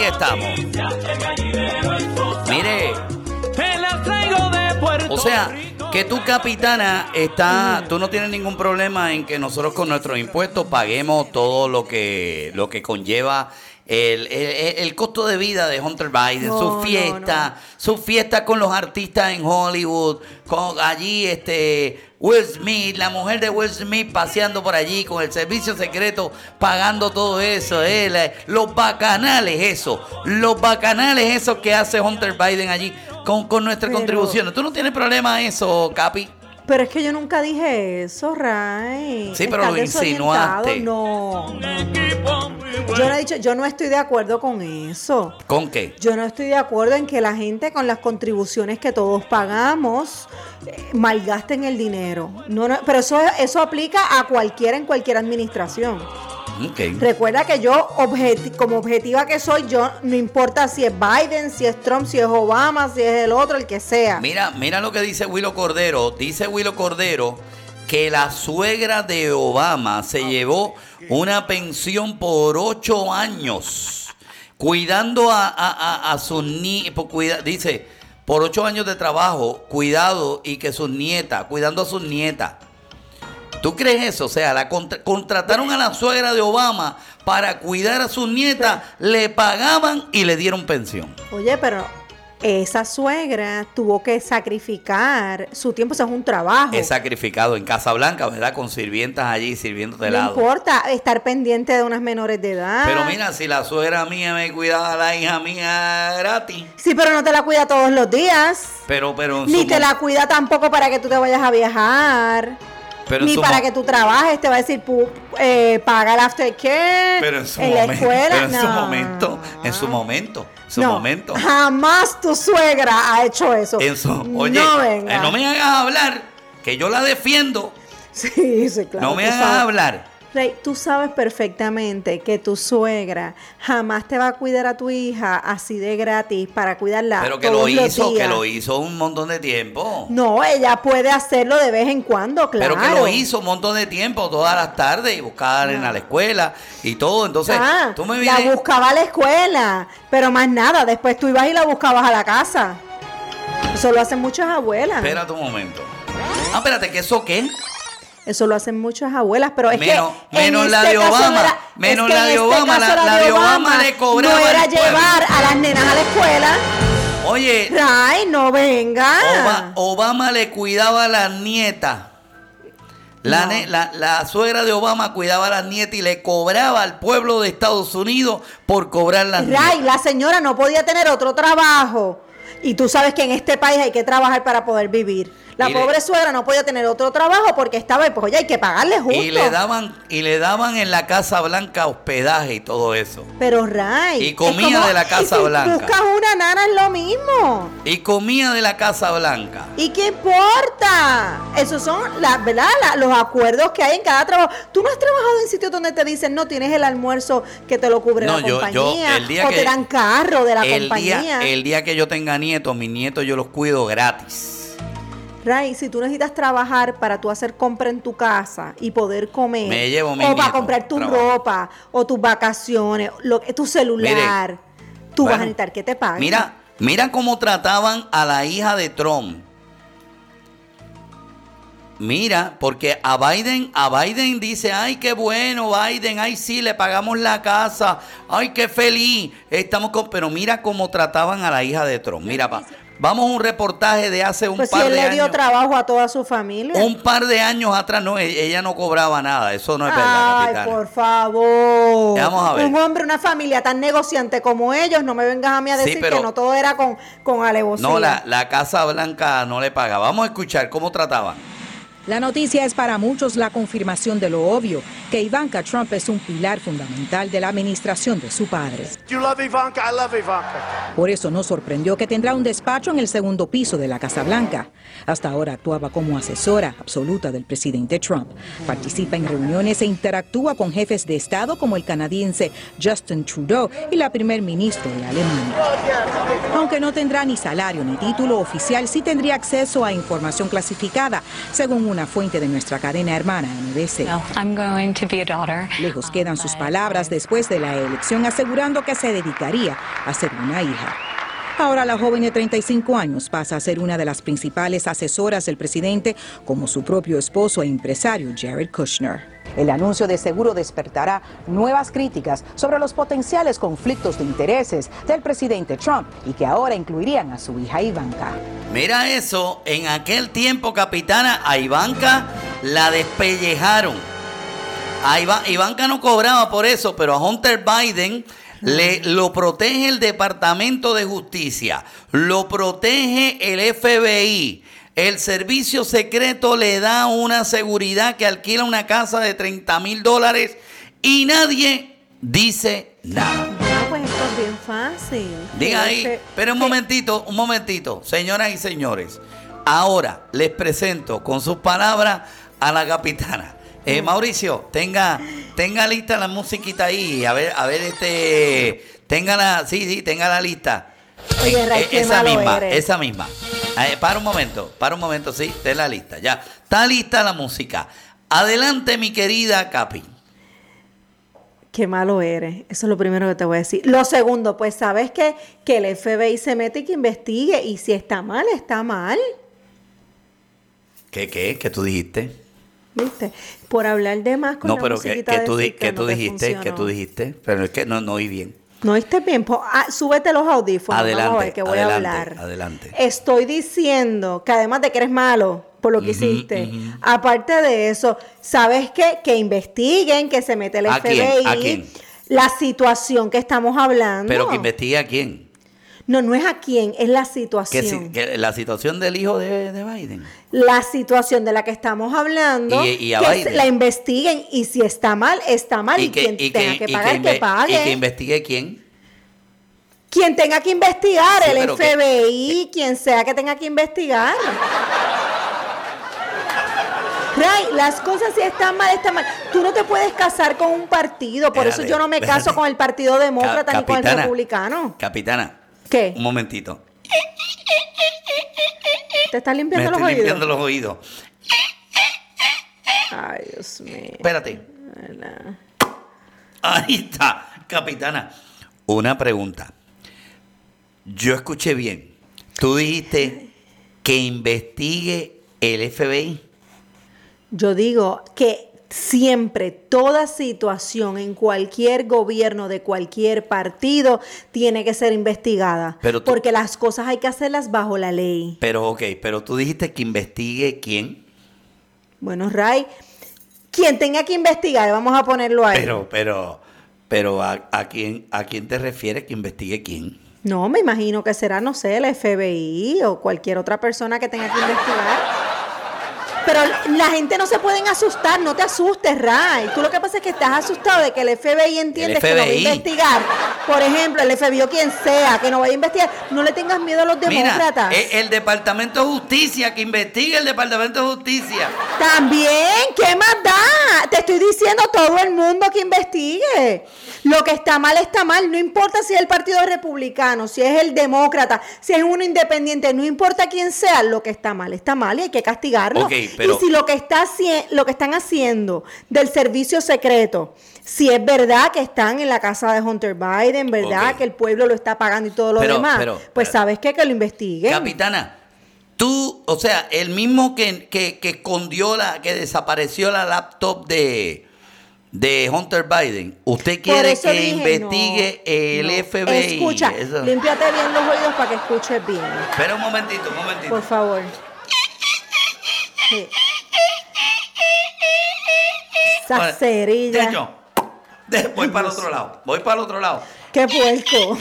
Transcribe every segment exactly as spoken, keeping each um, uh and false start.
estamos. Mire, o sea, que tu capitana está, tú no tienes ningún problema en que nosotros con nuestros impuestos paguemos todo lo que, lo que conlleva el, el, el costo de vida de Hunter Biden, No, su fiesta, no, no. su fiesta con los artistas en Hollywood, con allí este Will Smith, la mujer de Will Smith paseando por allí con el servicio secreto, pagando todo eso, eh, la- los bacanales eso, los bacanales esos que hace Hunter Biden allí con, con nuestras Pero- contribuciones. ¿Tú no tienes problema eso, Capi? Pero es que yo nunca dije eso, Ray. Sí, pero Estás lo desorientado. insinuaste. No, no. Yo no he dicho, yo no estoy de acuerdo con eso. ¿Con qué? Yo no estoy de acuerdo en que la gente con las contribuciones que todos pagamos eh, malgasten el dinero. No, no, pero eso, eso aplica a cualquiera en cualquier administración. Okay. Recuerda que yo, objeti- como objetiva que soy, yo no importa si es Biden, si es Trump, si es Obama, si es el otro, el que sea. Mira, mira lo que dice Willow Cordero. Dice Willow Cordero que la suegra de Obama se llevó una pensión por ocho años, cuidando a, a, a, a sus nietos, dice, por ocho años de trabajo, cuidado y que sus nietas, cuidando a sus nietas. ¿Tú crees eso? O sea, la contra- contrataron a la suegra de Obama para cuidar a sus nietas, le pagaban y le dieron pensión. Oye, pero esa suegra tuvo que sacrificar su tiempo, eso es un trabajo. Es sacrificado en Casa Blanca, ¿verdad? Con sirvientas allí, sirviendo de No lado. importa estar pendiente de unas menores de edad. Pero mira, si la suegra mía me cuidaba a la hija mía gratis. Sí, pero no te la cuida todos los días. Pero, pero en Ni su te mo- la cuida tampoco para que tú te vayas a viajar. pero en Ni su para mo- que tú trabajes. Te va a decir, pu- eh, paga el aftercare. Pero en su en la momento. escuela. Pero en su No. momento. En su momento. Su No, momento. jamás tu suegra ha hecho eso. En su, oye, no eh, venga. no me hagas hablar, que yo la defiendo. Sí, sí, claro. no me tú hagas sabes. hablar. Rey, tú sabes perfectamente que tu suegra jamás te va a cuidar a tu hija así de gratis para cuidarla. Pero que todos lo los hizo, días. que lo hizo un montón de tiempo. No, ella puede hacerlo de vez en cuando, claro. Pero que lo hizo un montón de tiempo, todas las tardes, y buscar en la escuela y todo. Entonces, Ah, tú me la vienes. buscaba a la escuela, pero más nada. Después tú ibas y la buscabas a la casa. Eso lo hacen muchas abuelas. Espérate un momento. Ah, espérate, ¿que eso qué? Eso lo hacen muchas abuelas, pero es Menos- que menos en la este de caso Obama, no era- menos es que la en de este Obama, caso la- la de Obama le cobraba no era al pueblo. llevar a las nenas a la escuela. Oye, Ray, no venga. Oba- Obama le cuidaba a las nietas. La, No. ne- la, la suegra de Obama cuidaba a las nietas y le cobraba al pueblo de Estados Unidos por cobrar las Ray, nietas. la señora no podía tener otro trabajo. Y tú sabes que en este país hay que trabajar para poder vivir. La Y le- pobre suegra no podía tener otro trabajo porque estaba, pues oye, hay que pagarle justo. Y le daban y le daban en la Casa Blanca hospedaje y todo eso. Pero Ray. Y es comía como- de la Casa y si Blanca. buscas una nana es lo mismo. Y comía de la Casa Blanca. ¿Y qué importa? Esos son la, ¿verdad? La- los acuerdos que hay en cada trabajo. Tú no has trabajado en sitios donde te dicen no tienes el almuerzo que te lo cubre No, la yo- yo, compañía el día o que- te dan carro de la El compañía. día, el día que yo tenga nietos, mis nietos yo los cuido gratis. Ray, si tú necesitas trabajar para tú hacer compra en tu casa y poder comer, Me llevo mis o para nietos, comprar tu trabajo. ropa o tus vacaciones, lo, tu celular, Mire, tú vas bueno, a necesitar que te paguen. Mira, mira cómo trataban a la hija de Trump. Mira, porque a Biden, a Biden dice, ay, qué bueno, Biden, ay, sí, le pagamos la casa, ay, qué feliz, estamos con... Pero mira cómo trataban a la hija de Trump. Mira, pa, vamos a un reportaje de hace un pues si par él de le dio años. trabajo a toda su familia. Un par de años atrás, no, e- ella no cobraba nada, eso no es verdad, Ay, capitana. por favor. Vamos a ver. Un hombre, una familia tan negociante como ellos, no me vengas a mí a Sí, decir pero- que no todo era con, con alevosía. No, la, la Casa Blanca no le paga. Vamos a escuchar cómo trataban. La noticia es para muchos la confirmación de lo obvio, que Ivanka Trump es un pilar fundamental de la administración de su padre. You love Ivanka, I love Ivanka. Por eso no sorprendió que tendrá un despacho en el segundo piso de la Casa Blanca. Hasta ahora actuaba como asesora absoluta del presidente Trump. Participa en reuniones e interactúa con jefes de Estado como el canadiense Justin Trudeau y la primer ministra de Alemania. Aunque no tendrá ni salario ni título oficial, sí tendría acceso a información clasificada, según una una fuente de nuestra cadena hermana N B C. No, I'm going to be a daughter. Lejos quedan sus palabras después de la elección, asegurando que se dedicaría a ser una hija. Ahora la joven de treinta y cinco años pasa a ser una de las principales asesoras del presidente, como su propio esposo e empresario Jared Kushner. El anuncio de seguro despertará nuevas críticas sobre los potenciales conflictos de intereses del presidente Trump y que ahora incluirían a su hija Ivanka. Mira eso, en aquel tiempo, capitana, a Ivanka la despellejaron. A Iva- Ivanka no cobraba por eso, pero a Hunter Biden le, lo protege el Departamento de Justicia, lo protege el F B I. El servicio secreto le da una seguridad que alquila una casa de treinta mil dólares y nadie dice nada. No, pues esto es bien fácil. Diga Que ahí, ese- pero un que- momentito, un momentito, señoras y señores. Ahora les presento con sus palabras a la capitana. Eh, Mauricio, tenga, tenga lista la musiquita ahí. A ver, a ver, este, tenga la, sí, sí, tenga la lista. Oye, Ray, Eh, qué esa malo misma, eres. esa misma. Eh, para un momento, para un momento, sí, ten la lista, ya. Está lista la música. Adelante, mi querida Capi. Qué malo eres. Eso es lo primero que te voy a decir. Lo segundo, pues sabes que, que el F B I se mete y que investigue. Y si está mal, está mal. ¿Qué, qué? ¿Qué tú dijiste? ¿Viste? Por hablar de más con No, la pero ¿qué, musiquita qué de tú, di- Zika, qué no tú te dijiste? ¿Qué funcionó. tú dijiste? Pero es que no, no oí bien. No oíste bien. Po- ah, súbete los audífonos. Adelante, Vamos a ver que voy adelante, a hablar. adelante. Estoy diciendo que además de que eres malo por lo que Ujú, hiciste, ujú. aparte de eso, ¿sabes qué? Que investiguen, que se mete el ¿A F quién? B I. ¿A quién? La situación que estamos hablando. Pero que investigue a quién. No, no es a quién, es la Que, situación. si- que la situación del hijo de, de Biden. La situación de la que estamos hablando, Y- y a que Biden. la investiguen y si está mal, está mal y, quien y tenga que, y pagar, que, inve- pague. Y que investigue quién. Quien tenga que investigar, Sí, el pero F B I, quien sea que tenga que investigar. Ray, las cosas si están mal, están mal. Tú no te puedes casar con un partido, por Espérate, eso yo no me espérate. caso con el Partido Demócrata Ca- ni con el capitana, Republicano. Capitana. ¿Qué? Un momentito. ¿Te estás Me limpiando los estoy oídos? limpiando los oídos. Ay, Dios mío. Espérate. Ahí está, capitana. Una pregunta. Yo escuché bien. Tú dijiste que investigue el F B I. Yo digo que siempre, toda situación en cualquier gobierno de cualquier partido tiene que ser investigada. Pero tú- porque las cosas hay que hacerlas bajo la ley. Pero, ok, pero tú dijiste que investigue quién. Bueno, Ray, quien tenga que investigar, vamos a ponerlo ahí. Pero, pero, pero, ¿a, a quién, a quién te refieres que investigue quién? No, me imagino que será, no sé, el F B I o cualquier otra persona que tenga que investigar. Pero la gente no se pueden asustar, no te asustes, Ray. Tú lo que pasa es que estás asustado de que el F B I entiende que no va a F B I. investigar. Por ejemplo, el F B I o quien sea que no vaya a investigar. No le tengas miedo a los demócratas. Mira, el, el Departamento de Justicia, que investigue el Departamento de Justicia. También, ¿qué más da? Te estoy diciendo todo el mundo que investigue. Lo que está mal está mal, no importa si es el Partido Republicano, si es el Demócrata, si es uno independiente, no importa quién sea, lo que está mal está mal y hay que castigarlo. Ok, pero- Y si lo que está haci- lo que están haciendo del servicio secreto, si es verdad que están en la casa de Hunter Biden, verdad Ok. que el pueblo lo está pagando y todo lo Pero- demás, pero- pues pero- sabes qué, que lo investiguen. Capitana, tú, o sea, el mismo que, que, que escondió la, que desapareció la laptop de, de Hunter Biden, ¿usted Por quiere eso que dije, investigue no, el no. F B I? Escucha, Eso. límpiate bien los oídos para que escuches bien. Espera un momentito, un momentito. Por favor. Sí. Esa Bueno, cerilla. Checho, de- voy para el otro lado, voy para el otro lado. Qué puerco.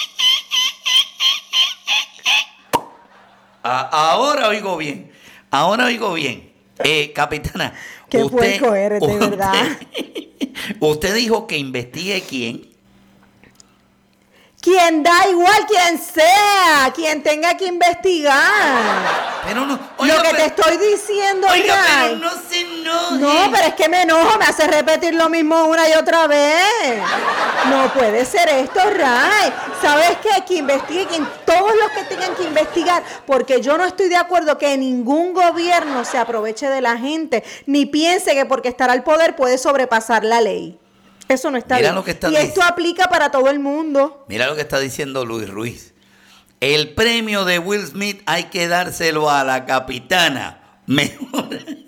A- ahora oigo bien, ahora oigo bien. Eh, capitana, Qué puerco eres, de verdad. Usted dijo que investigue quién. Quien da igual, quien sea, quien tenga que investigar. Pero no, oiga, Lo que pero, te estoy diciendo, oiga, Ray. pero no se enoje. No, pero es que me enojo, me hace repetir lo mismo una y otra vez. No puede ser esto, Ray. ¿Sabes qué? Que investigue, quien, todos los que tengan que investigar, porque yo no estoy de acuerdo que ningún gobierno se aproveche de la gente, ni piense que porque estará al poder puede sobrepasar la ley. Eso no está Mira bien. lo que está y esto dic- aplica para todo el mundo. Mira lo que está diciendo Luis Ruiz. El premio de Will Smith hay que dárselo a la capitana. Mejor.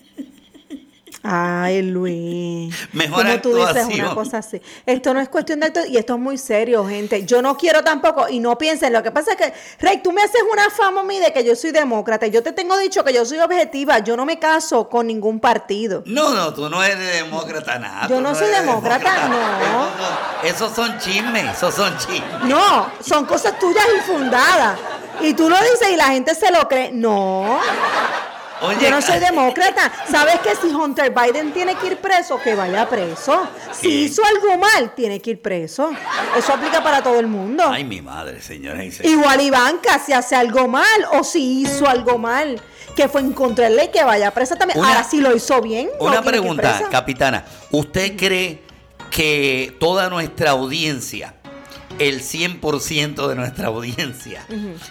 Ay, Luis. Mejor ¿Cómo tú dices actuación. una cosa así? Esto no es cuestión de actuación y esto es muy serio, gente. Yo no quiero tampoco, y no piensen, lo que pasa es que, Rey, tú me haces una fama a mí de que yo soy demócrata. Yo te tengo dicho que yo soy objetiva. Yo no me caso con ningún partido. No, no, tú no eres demócrata, nada. Yo tú no soy eres demócrata, no. Esos son, esos son chismes, esos son chismes. No, son cosas tuyas infundadas. Y tú lo dices y la gente se lo cree. No. Oye, Yo no soy demócrata. ¿Sabes que si Hunter Biden tiene que ir preso, que vaya preso? Si ¿Qué? hizo algo mal, tiene que ir preso. Eso aplica para todo el mundo. Ay, mi madre, señora y señores. Igual Ivanka, si hace algo mal o si hizo algo mal, que fue en contra de la ley, que vaya presa también. Una- Ahora, si lo hizo bien, no Una tiene que ir pregunta, presa. capitana. ¿Usted cree que toda nuestra audiencia, el cien por ciento de nuestra audiencia,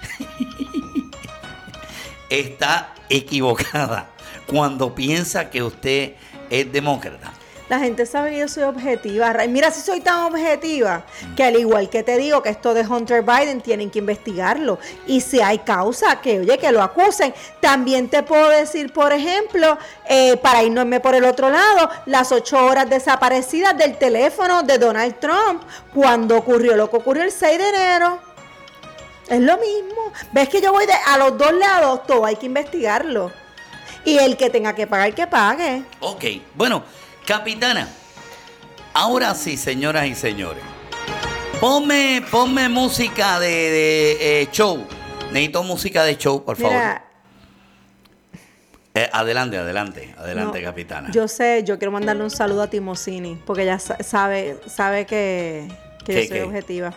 está equivocada cuando piensa que usted es demócrata? La gente sabe que yo soy objetiva. Ray. Mira, si soy tan objetiva que al igual que te digo que esto de Hunter Biden tienen que investigarlo. Y si hay causa, que oye, que lo acusen. También te puedo decir, por ejemplo, eh, para irnos por el otro lado, las ocho horas desaparecidas del teléfono de Donald Trump cuando ocurrió lo que ocurrió el seis de enero. Es lo mismo. ¿Ves que yo voy de, a los dos lados? Todo hay que investigarlo. Y el que tenga que pagar, que pague. Ok, bueno, capitana, ahora sí, señoras y señores, ponme, ponme música de, de, eh, show. Necesito música de show, por favor. Mira, Eh, adelante, adelante, adelante, no, capitana. Yo sé, yo quiero mandarle un saludo a Timosini, porque ella sa- sabe, sabe que, que ¿Qué, yo soy qué? objetiva.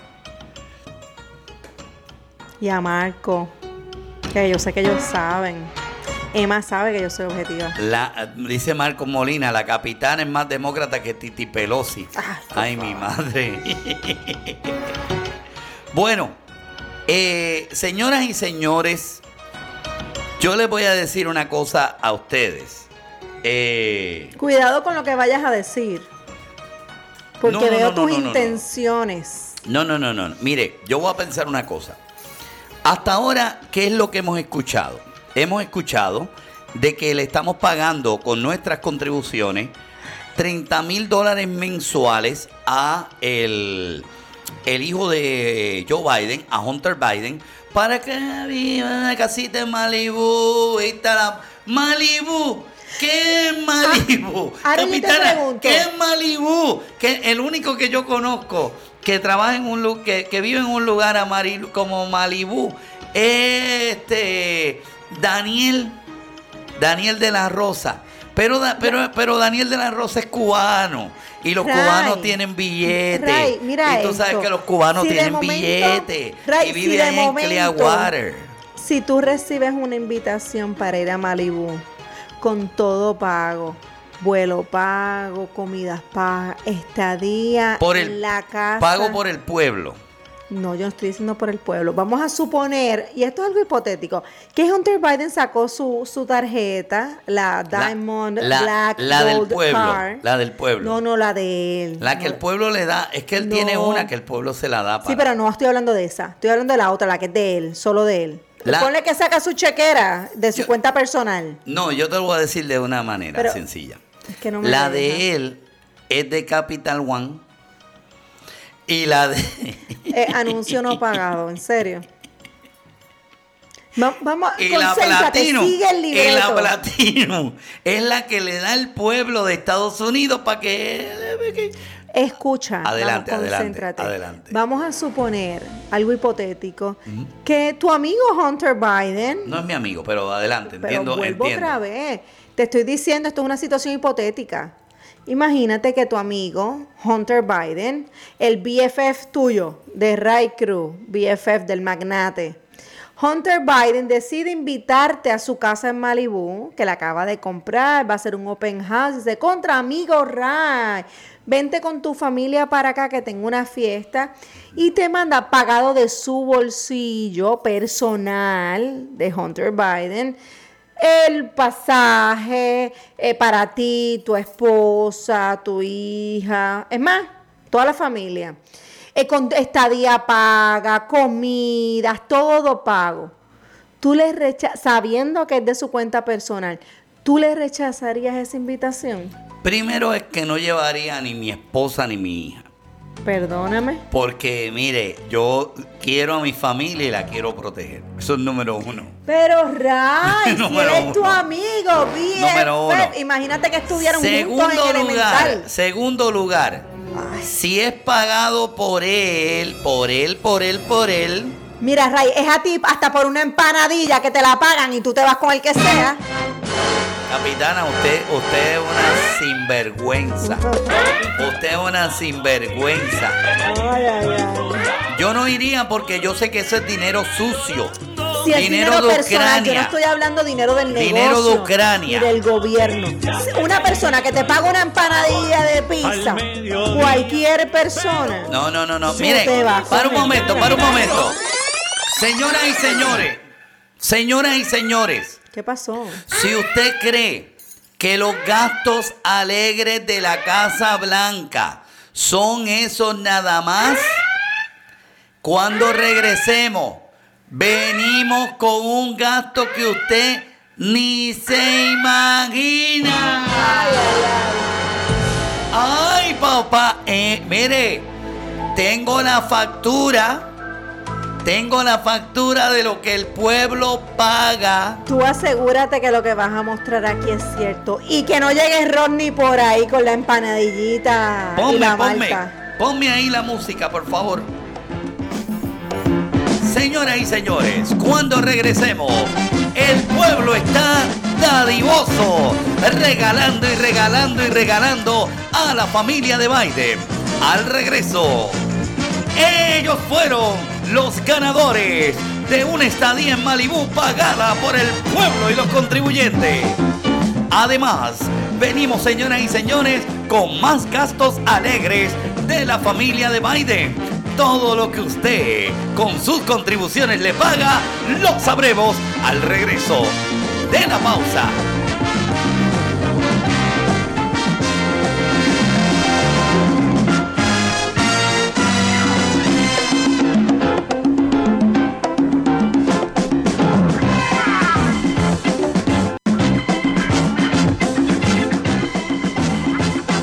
Y a Marco, que yo sé que ellos saben. Emma sabe que yo soy objetiva. La, dice Marco Molina, la capitana es más demócrata que Titi Pelosi. Ay, por Ay, mi madre. Bueno, eh, señoras y señores, yo les voy a decir una cosa a ustedes. Eh, Cuidado con lo que vayas a decir, porque No, no, veo no, no, tus no, no, no. intenciones. no, no, no, no. Mire, yo voy a pensar una cosa. Hasta ahora, ¿qué es lo que hemos escuchado? Hemos escuchado de que le estamos pagando con nuestras contribuciones treinta mil dólares mensuales a el, el hijo de Joe Biden, a Hunter Biden, para que viva en una casita en Malibu. Ahí está la Malibu. ¿Qué es Malibu? Ah, ahora yo te Capitana, pregunto. ¿qué es Malibu? Que el único que yo conozco que trabaja en un lu- que, que vive en un lugar amarillo como Malibu es este Daniel Daniel de la Rosa. Pero, da- pero, pero Daniel de la Rosa es cubano y los Ray, cubanos tienen billetes. Ray, mira y tú sabes esto. que los cubanos Si de tienen momento- billetes Ray, y si viven de en momento- Clearwater. Si tú recibes una invitación para ir a Malibú con todo pago, vuelo pago, comidas pagas, estadía Por en el la casa. pago por el pueblo. No, yo no estoy diciendo por el pueblo. Vamos a suponer, y esto es algo hipotético, que Hunter Biden sacó su, su tarjeta, la Diamond la, Black la del Gold pueblo, Card. la del pueblo. No, no, la de él. La que No. el pueblo le da, es que él tiene No. una que el pueblo se la da para. Sí, pero no estoy hablando de esa. Estoy hablando de la otra, la que es de él, solo de él. La- Ponle que saca su chequera de su Yo- cuenta personal. No, yo te lo voy a decir de una manera Pero- sencilla. Es que no me La deja. de él es de Capital One y la de Eh, anuncio no pagado, en serio. Va- vamos, y la concéntrate, Platinum, sigue el y libreto. la Platinum es la que le da el pueblo de Estados Unidos para que, que- Escucha, Adelante, vamos, adelante, concéntrate. adelante. Vamos a suponer, algo hipotético, que tu amigo Hunter Biden, no es mi amigo, pero adelante, pero entiendo, vuelvo entiendo. otra vez, te estoy diciendo, esto es una situación hipotética, Imagínate que tu amigo, Hunter Biden, el B F F tuyo, de Ray Cruz, B F F del magnate, Hunter Biden decide invitarte a su casa en Malibú, que la acaba de comprar, va a hacer un open house, dice, contra amigo Ray, vente con tu familia para acá que tengo una fiesta, y te manda pagado de su bolsillo personal de Hunter Biden, el pasaje eh, para ti, tu esposa, tu hija, es más, toda la familia. Eh, con estadía paga, comidas, todo pago. Tú le rechazas, sabiendo que es de su cuenta personal, ¿tú le rechazarías esa invitación? Primero es que no llevaría ni mi esposa ni mi hija. Perdóname. Porque, mire, yo quiero a mi familia y la quiero proteger. Eso es número uno. Pero, Ray, si Número eres tu uno. amigo, B F F, Número uno. imagínate que estuvieron juntos Segundo en lugar, elemental. segundo lugar, si es pagado por él, por él, por él, por él, Mira, Ray, es a ti hasta por una empanadilla que te la pagan y tú te vas con el que sea. capitana, usted, usted es una sinvergüenza. Usted es una sinvergüenza. Ay, ay, ay. Yo no iría porque yo sé que ese es dinero sucio. Si es dinero, dinero, de personal, Ucrania. yo no estoy hablando dinero del negocio. Dinero de Ucrania. Y del gobierno. Una persona que te paga una empanadilla de pizza, cualquier persona. No, no, no, no. Sí, Mire, te va, para un come. momento, para un momento. Señoras y señores, señoras y señores, ¿Qué pasó? si usted cree que los gastos alegres de la Casa Blanca son esos nada más, cuando regresemos, venimos con un gasto que usted ni se imagina. Ay, papá, eh, mire, tengo la factura, tengo la factura de lo que el pueblo paga. Tú asegúrate que lo que vas a mostrar aquí es cierto. Y que no llegue Rodney por ahí con la empanadillita y Ponme, la ponme, malta. ponme ahí la música, por favor. Señoras y señores, cuando regresemos, el pueblo está dadivoso, regalando y regalando y regalando a la familia de Biden. Al regreso, ellos fueron los ganadores de una estadía en Malibú pagada por el pueblo y los contribuyentes. Además, venimos, señoras y señores, con más gastos alegres de la familia de Biden. Todo lo que usted con sus contribuciones le paga, lo sabremos al regreso de la pausa.